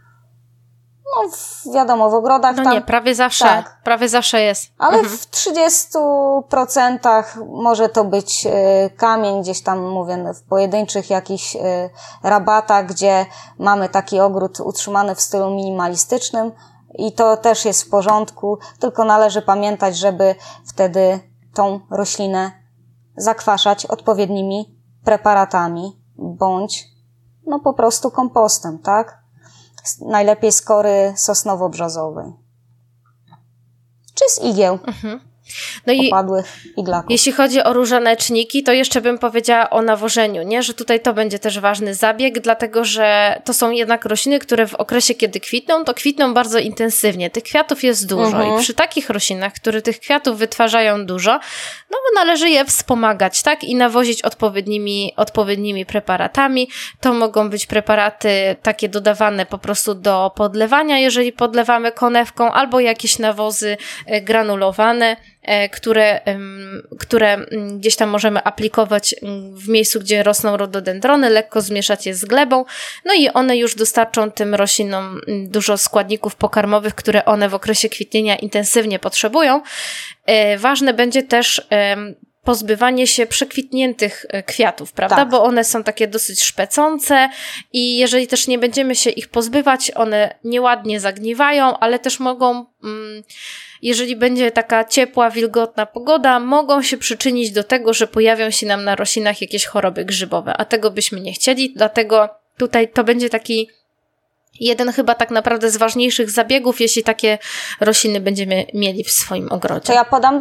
Wiadomo, w ogrodach tam... nie, prawie zawsze jest. Ale w 30% może to być kamień, gdzieś tam, mówię, w pojedynczych jakichś rabatach, gdzie mamy taki ogród utrzymany w stylu minimalistycznym i to też jest w porządku, tylko należy pamiętać, żeby wtedy tą roślinę zakwaszać odpowiednimi preparatami, bądź po prostu kompostem, tak? Najlepiej z kory sosnowo-brzozowej. Czy z igieł opadłych iglaków. Jeśli chodzi o różaneczniki, to jeszcze bym powiedziała o nawożeniu, nie? Że tutaj to będzie też ważny zabieg, dlatego że to są jednak rośliny, które w okresie, kiedy kwitną, to kwitną bardzo intensywnie. Tych kwiatów jest dużo i przy takich roślinach, które tych kwiatów wytwarzają dużo, należy je wspomagać, tak? I nawozić odpowiednimi preparatami. To mogą być preparaty takie dodawane po prostu do podlewania, jeżeli podlewamy konewką, albo jakieś nawozy granulowane, które gdzieś tam możemy aplikować w miejscu, gdzie rosną rododendrony, lekko zmieszać je z glebą, i one już dostarczą tym roślinom dużo składników pokarmowych, które one w okresie kwitnienia intensywnie potrzebują. Ważne będzie też pozbywanie się przekwitniętych kwiatów, prawda? Tak. Bo one są takie dosyć szpecące i jeżeli też nie będziemy się ich pozbywać, one nieładnie zagniwają, ale też mogą, jeżeli będzie taka ciepła, wilgotna pogoda, mogą się przyczynić do tego, że pojawią się nam na roślinach jakieś choroby grzybowe, a tego byśmy nie chcieli, dlatego tutaj to będzie taki jeden chyba tak naprawdę z ważniejszych zabiegów, jeśli takie rośliny będziemy mieli w swoim ogrodzie. To ja podam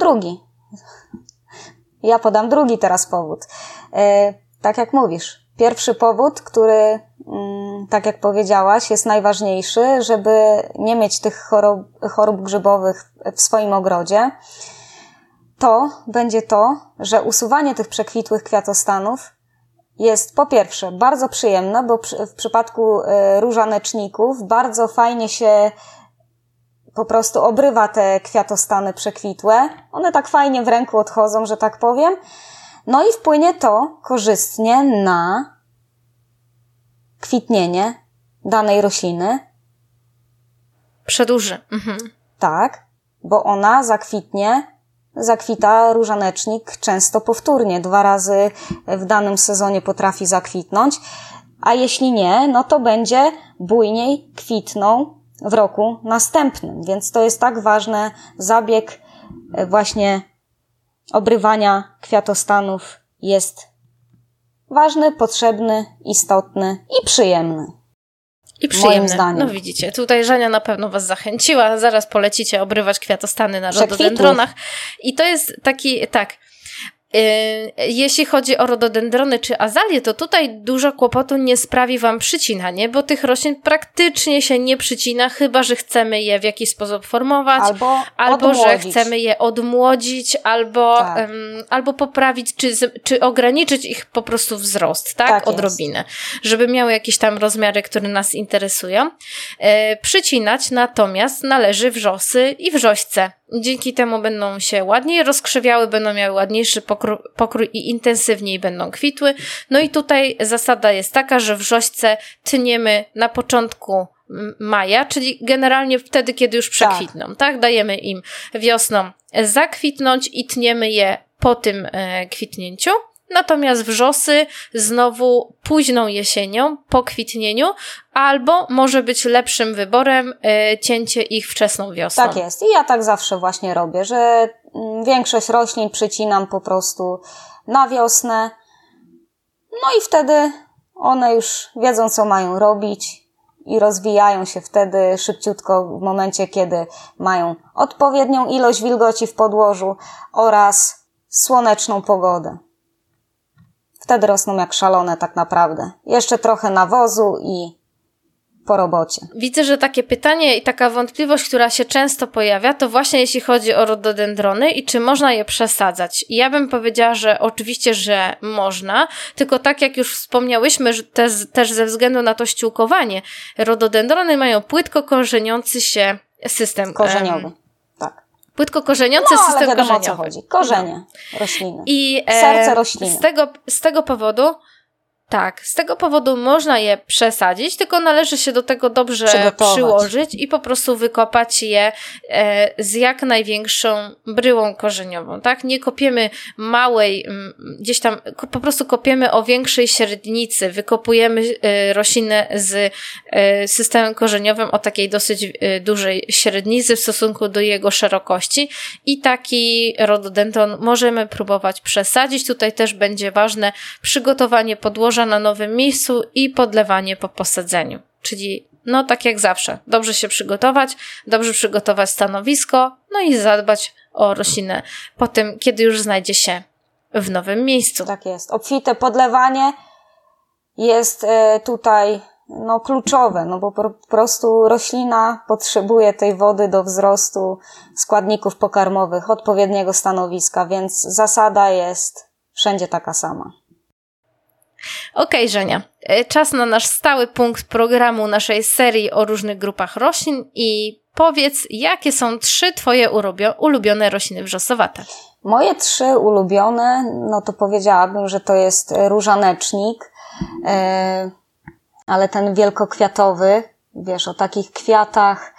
drugi teraz powód. Tak jak mówisz, pierwszy powód, który, tak jak powiedziałaś, jest najważniejszy, żeby nie mieć tych chorób grzybowych w swoim ogrodzie, to będzie to, że usuwanie tych przekwitłych kwiatostanów jest po pierwsze bardzo przyjemne, bo w przypadku różaneczników bardzo fajnie się po prostu obrywa te kwiatostany przekwitłe. One tak fajnie w ręku odchodzą, że tak powiem. No i wpłynie to korzystnie na kwitnienie danej rośliny. Przedłuży. Tak, bo ona zakwita różanecznik często powtórnie. 2 razy w danym sezonie potrafi zakwitnąć, a jeśli nie, to będzie bujniej kwitną w roku następnym. Więc to jest tak ważny zabieg właśnie obrywania kwiatostanów. Jest ważny, potrzebny, istotny i przyjemny. I przyjemne. Moim zdaniem. No widzicie, tutaj Żenia na pewno was zachęciła, zaraz polecicie obrywać kwiatostany na rododendronach. I to jest taki, tak, jeśli chodzi o rododendrony czy azalie, to tutaj dużo kłopotu nie sprawi wam przycinanie, bo tych roślin praktycznie się nie przycina, chyba że chcemy je w jakiś sposób formować, albo że chcemy je odmłodzić, albo poprawić, czy ograniczyć ich po prostu wzrost, tak odrobinę, żeby miały jakieś tam rozmiary, które nas interesują. Przycinać natomiast należy wrzosy i wrzośce. Dzięki temu będą się ładniej rozkrzewiały, będą miały ładniejszy pokrój i intensywniej będą kwitły. No i tutaj zasada jest taka, że wrzośce tniemy na początku maja, czyli generalnie wtedy, kiedy już przekwitną, tak? Dajemy im wiosną zakwitnąć i tniemy je po tym kwitnięciu. Natomiast wrzosy znowu późną jesienią, po kwitnieniu, albo może być lepszym wyborem cięcie ich wczesną wiosną. Tak jest. I ja tak zawsze właśnie robię, że większość roślin przycinam po prostu na wiosnę. No i wtedy one już wiedzą, co mają robić i rozwijają się wtedy szybciutko w momencie, kiedy mają odpowiednią ilość wilgoci w podłożu oraz słoneczną pogodę. Wtedy rosną jak szalone tak naprawdę. Jeszcze trochę nawozu i po robocie. Widzę, że takie pytanie i taka wątpliwość, która się często pojawia, to właśnie jeśli chodzi o rododendrony i czy można je przesadzać. I ja bym powiedziała, że oczywiście, że można, tylko tak jak już wspomniałyśmy, że też ze względu na to ściółkowanie, rododendrony mają płytko korzeniący się system korzeniowy. Płytko korzeniący system ale wiadomo, korzeniowy. o co chodzi. Korzenie rośliny. I serce rośliny. Z tego powodu można je przesadzić, tylko należy się do tego dobrze przyłożyć i po prostu wykopać je z jak największą bryłą korzeniową, tak? Nie kopiemy małej, gdzieś tam, po prostu kopiemy o większej średnicy, wykopujemy roślinę z systemem korzeniowym o takiej dosyć dużej średnicy w stosunku do jego szerokości i taki rododendron możemy próbować przesadzić. Tutaj też będzie ważne przygotowanie podłoża na nowym miejscu i podlewanie po posadzeniu. Czyli no tak jak zawsze, dobrze się przygotować, dobrze przygotować stanowisko, no i zadbać o roślinę po tym, kiedy już znajdzie się w nowym miejscu. Tak jest. Obfite podlewanie jest tutaj kluczowe, bo po prostu roślina potrzebuje tej wody do wzrostu składników pokarmowych, odpowiedniego stanowiska, więc zasada jest wszędzie taka sama. Okej, Żenia. Czas na nasz stały punkt programu naszej serii o różnych grupach roślin i powiedz, jakie są 3 twoje ulubione rośliny wrzosowate? Moje 3 ulubione, to powiedziałabym, że to jest różanecznik, ale ten wielkokwiatowy, wiesz, o takich kwiatach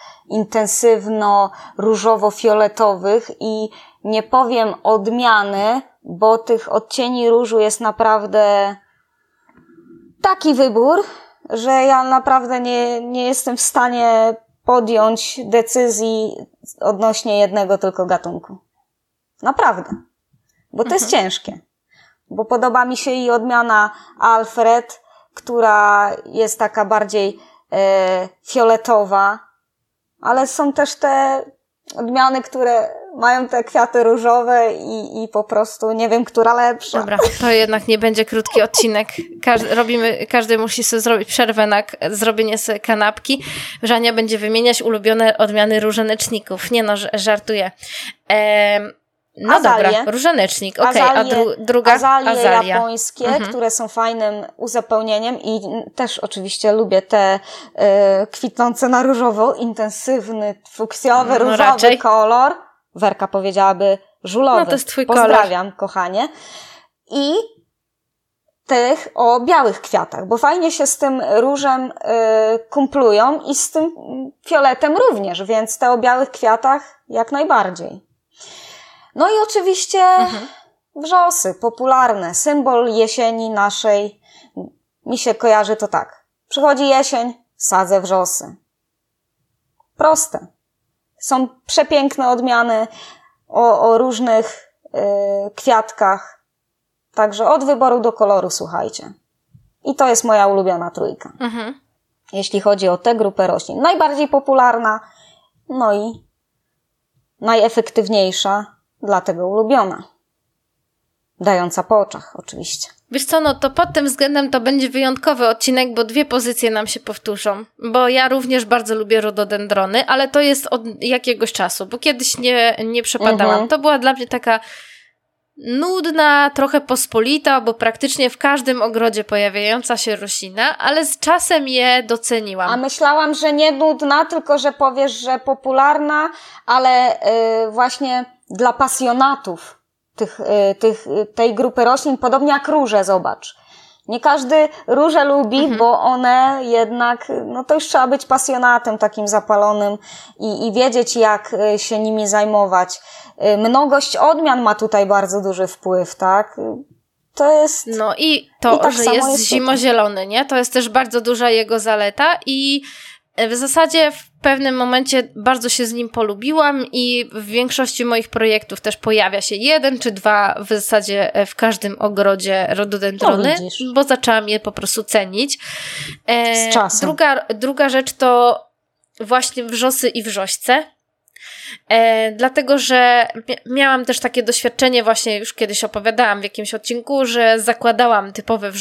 intensywno-różowo-fioletowych i nie powiem odmiany, bo tych odcieni różu jest naprawdę taki wybór, że ja naprawdę nie jestem w stanie podjąć decyzji odnośnie jednego tylko gatunku. Naprawdę. Bo to jest ciężkie. Bo podoba mi się i odmiana Alfred, która jest taka bardziej fioletowa, ale są też te odmiany, które mają te kwiaty różowe i po prostu nie wiem, która lepsza. Dobra, to jednak nie będzie krótki odcinek. Każdy musi sobie zrobić przerwę na zrobienie sobie kanapki. Żania będzie wymieniać ulubione odmiany różaneczników. Nie żartuję. Azalie. Dobra, różanecznik, okej, a druga? Azalia japońskie, które są fajnym uzupełnieniem i też oczywiście lubię te kwitnące na różowo, intensywny, fuksjowy, różowy kolor. Werka powiedziałaby żulowy. To jest twój Pozdrawiam, kolor. kochanie. I tych o białych kwiatach, bo fajnie się z tym różem kumplują i z tym fioletem również, więc te o białych kwiatach jak najbardziej. No i oczywiście wrzosy, popularne, symbol jesieni naszej. Mi się kojarzy to tak. Przychodzi jesień, sadzę wrzosy. Proste. Są przepiękne odmiany o różnych kwiatkach. Także od wyboru do koloru, słuchajcie. I to jest moja ulubiona 3. jeśli chodzi o tę grupę roślin. Najbardziej popularna, no i najefektywniejsza, dlatego ulubiona. Dająca po oczach, oczywiście. Wiesz co, no to pod tym względem to będzie wyjątkowy odcinek, bo 2 pozycje nam się powtórzą. Bo ja również bardzo lubię rododendrony, ale to jest od jakiegoś czasu, bo kiedyś nie przepadałam. To była dla mnie taka nudna, trochę pospolita, bo praktycznie w każdym ogrodzie pojawiająca się roślina, ale z czasem je doceniłam. A myślałam, że nie nudna, tylko że powiesz, że popularna, ale właśnie dla pasjonatów tej grupy roślin, podobnie jak róże, zobacz. Nie każdy róże lubi, bo one jednak, no to już trzeba być pasjonatem takim zapalonym i wiedzieć, jak się nimi zajmować. Mnogość odmian ma tutaj bardzo duży wpływ, tak? To jest... No i to, tak że jest zimozielony, nie? To jest też bardzo duża jego zaleta i w zasadzie w pewnym momencie bardzo się z nim polubiłam i w większości moich projektów też pojawia się 1 czy 2 w zasadzie w każdym ogrodzie rododendrony, bo zaczęłam je po prostu cenić. Z czasem. Druga rzecz to właśnie wrzosy i wrzośce. Dlatego, że miałam też takie doświadczenie, właśnie już kiedyś opowiadałam w jakimś odcinku, że zakładałam typowe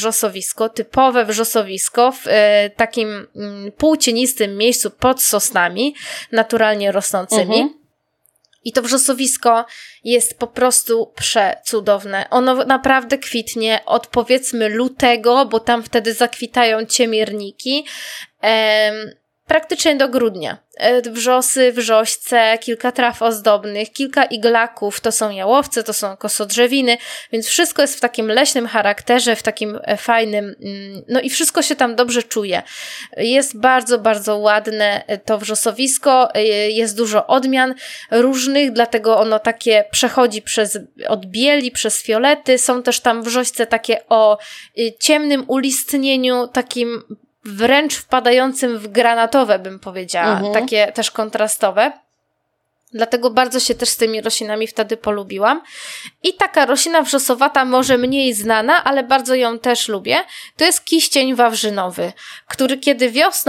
wrzosowisko w takim półcienistym miejscu pod sosnami naturalnie rosnącymi. I to wrzosowisko jest po prostu przecudowne. Ono naprawdę kwitnie od powiedzmy lutego, bo tam wtedy zakwitają ciemierniki, praktycznie do grudnia. Wrzosy, wrzośce, kilka traw ozdobnych, kilka iglaków, to są jałowce, to są kosodrzewiny, więc wszystko jest w takim leśnym charakterze, w takim fajnym, no i wszystko się tam dobrze czuje. Jest bardzo, bardzo ładne to wrzosowisko, jest dużo odmian różnych, dlatego ono takie przechodzi od bieli, przez fiolety, są też tam wrzośce takie o ciemnym ulistnieniu, takim wręcz wpadającym w granatowe, bym powiedziała, takie też kontrastowe. Dlatego bardzo się też z tymi roślinami wtedy polubiłam. I taka roślina wrzosowata, może mniej znana, ale bardzo ją też lubię, to jest kiścień wawrzynowy, który kiedy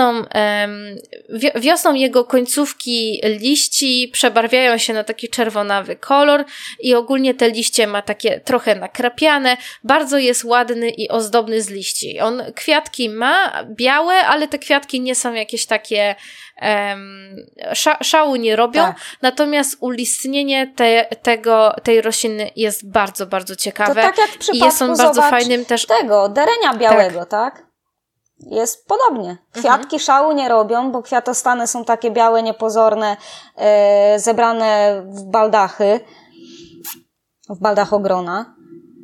wiosną jego końcówki liści przebarwiają się na taki czerwonawy kolor i ogólnie te liście ma takie trochę nakrapiane, bardzo jest ładny i ozdobny z liści. On kwiatki ma białe, ale te kwiatki nie są jakieś takie szału nie robią, tak. Natomiast ulistnienie tej rośliny jest bardzo, bardzo ciekawe. To tak jak w przypadku, jest on bardzo fajnym też tego derenia białego, tak? Jest podobnie. Kwiatki szału nie robią, bo kwiatostany są takie białe, niepozorne, zebrane w baldach ogrona.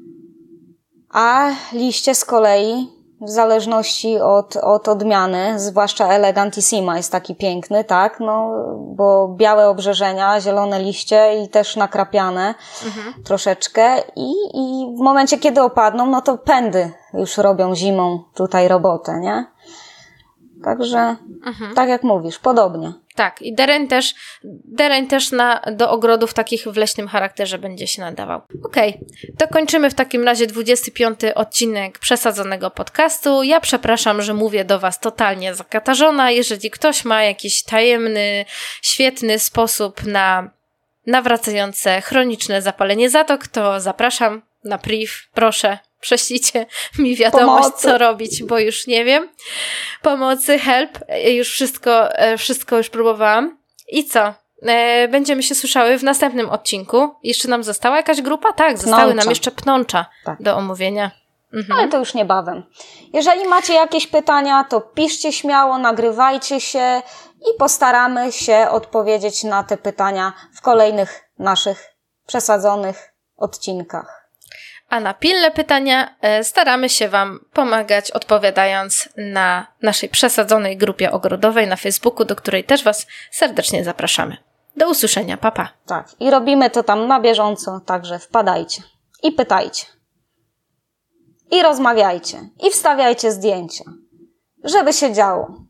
A liście z kolei w zależności od odmiany, zwłaszcza Elegantissima jest taki piękny, tak, no, bo białe obrzeżenia, zielone liście i też nakrapiane troszeczkę i w momencie, kiedy opadną, no to pędy już robią zimą tutaj robotę, nie? Także, tak jak mówisz, podobnie. Tak, i dereń też do ogrodów takich w leśnym charakterze będzie się nadawał. Okej, to kończymy w takim razie 25. odcinek Przesadzonego podcastu. Ja przepraszam, że mówię do Was totalnie zakatarzona. Jeżeli ktoś ma jakiś tajemny, świetny sposób na nawracające chroniczne zapalenie zatok, to zapraszam na priv, proszę. Prześlijcie mi wiadomość, co robić, bo już nie wiem. Pomocy, help. Już wszystko już próbowałam. I co? Będziemy się słyszały w następnym odcinku. Jeszcze nam została jakaś grupa? Tak, zostały nam jeszcze pnącza do omówienia. Ale to już niebawem. Jeżeli macie jakieś pytania, to piszcie śmiało, nagrywajcie się i postaramy się odpowiedzieć na te pytania w kolejnych naszych przesadzonych odcinkach. A na pilne pytania staramy się Wam pomagać, odpowiadając na naszej przesadzonej grupie ogrodowej na Facebooku, do której też Was serdecznie zapraszamy. Do usłyszenia, pa pa. Tak, i robimy to tam na bieżąco, także wpadajcie i pytajcie. I rozmawiajcie, i wstawiajcie zdjęcia, żeby się działo.